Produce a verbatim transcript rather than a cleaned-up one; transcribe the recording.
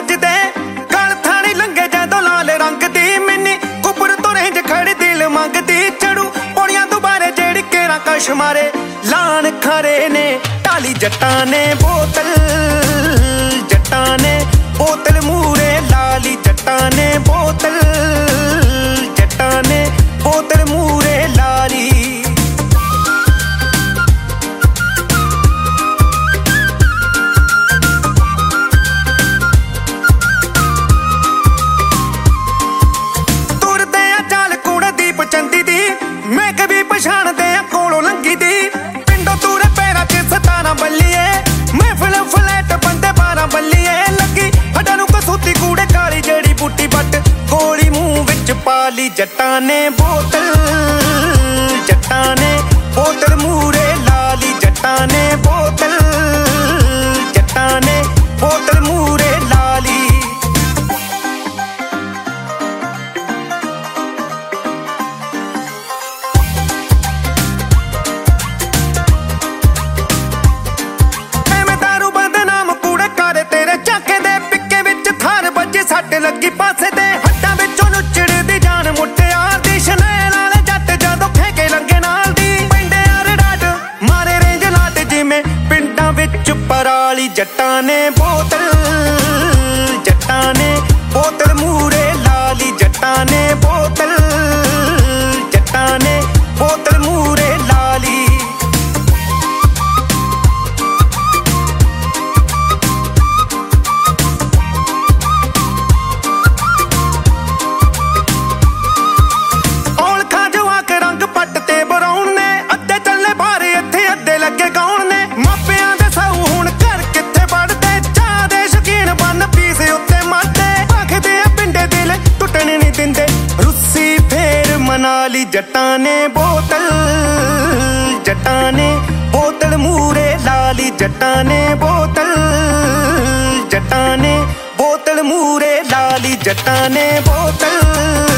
ਵੱਜਦੇ ਗਲ ਥਾਣੀ ਲੰਘੇ ਜਦੋਂ ਲਾਲ ਰੰਗ ਦੀ ਮਿੰਨੀ ਕੁਪੜ ਤੋਂ ਰੇਂਜ ਖੜੀ ਦਿਲ ਮੰਗਦੀ ਚੜੂ ਪੌੜੀਆਂ ਦੁਬਾਰੇ ਜਿਹੜੀ ਕਿਹੜਾ ਕਸ਼ ਮਾਰੇ ਲਾਣ ਖਰੇ ਨੇ ਢਾਲੀ ਜੱਟਾਂ ਨੇ ਬੋਤਲ ਜੱਟਾਂ ਨੇ ਬੋਤਲ ਮੂਰੇ ਲਾਲੀ ਜੱਟਾਂ ਨੇ ਬੋਤਲ ਜੱਟਾਂ ਨੇ ਬੋਤਲ ਮੂਰੇ ਲਾਲੀ ਤੁਰਦੇ ਆ ਚਾਲ ਕੂੜੇ ਦੀਪ ਚੰਦੀ ਦੀ ਮੈਂ ਕਵੀ ਪਛਾਣਦੇ ਆ ਕੋਲੋਂ ਲੰਗੀ ਦੀ ਪਿੰਡੋਂ ਤੂਰੇ ਪੈਰਾਂ ਚ ਸਤਾਰਾਂ ਬੱਲੀਏ ਮਹਿਫਲ ਫਲੈਟ ਬੰਦੇ ਬਾਰਾਂ ਬੱਲੀਏ ਲੱਗੀ ਹੱਡਾਂ ਨੂੰ ਕਸੂਤੀ ਕੂੜੇ ਕਾਲੀ ਜਿਹੜੀ ਬੂਟੀ ਬੱਟ ਗੋਲੀ ਮੂੰਹ ਵਿੱਚ ਪਾਲੀ ਜੱਟਾਂ ਨੇ ਬੋਤਲ ਜੱਟਾਂ ਨੇ ਬੋਤਲ ਮੂਰੇ ਲਾਲੀ ਜੱਟਾਂ ਨੇ ਬੋਤਲ ਜੱਟਾਂ ਨੇ ਬੋਤਲ ਮੂਰੇ ਲਾਲੀ ਸੱਟ ਲੱਗੀ ਪਾਸੇ ਤੇ ਹੱਟਾਂ ਵਿੱਚੋਂ ਨੁੱਚੜਦੀ ਜਾਨ ਮੁੱਟਿਆਰ ਦੀ ਸ਼ਨੈਲ ਵਾਲੇ ਜੱਟ ਜਦੋਂ ਖੇਕੇ ਲੰਗੇ ਨਾਲ ਦੀ ਪੈਂਦੇ ਆ ਡਾਟ ਮਾਰੇ ਰੇਂਜ ਲਾਟ ਜਿਵੇਂ ਪਿੰਡਾਂ ਵਿੱਚ ਪਰਾਲੀ ਜੱਟਾਂ ਨੇ ਬੋਤਲ ਜੱਟਾਂ ਨੇ ਬੋਤਲ ਮੂਰੇ ਲਾਲੀ ਜੱਟਾਂ ਨੇ ਬੋਤਲ ਜੱਟਾਂ ਨੇ ਬੋਤਲ ਮੂਰੇ ਲਾਲੀ ਮਨਾਲੀ ਜੱਟਾਂ ਨੇ ਬੋਤਲ ਜੱਟਾਂ ਨੇ ਬੋਤਲ ਮੂਰੇ ਲਾਲੀ ਜੱਟਾਂ ਨੇ ਬੋਤਲ ਜੱਟਾਂ ਨੇ ਬੋਤਲ ਮੂਰੇ ਲਾਲੀ ਜੱਟਾਂ ਨੇ ਬੋਤਲ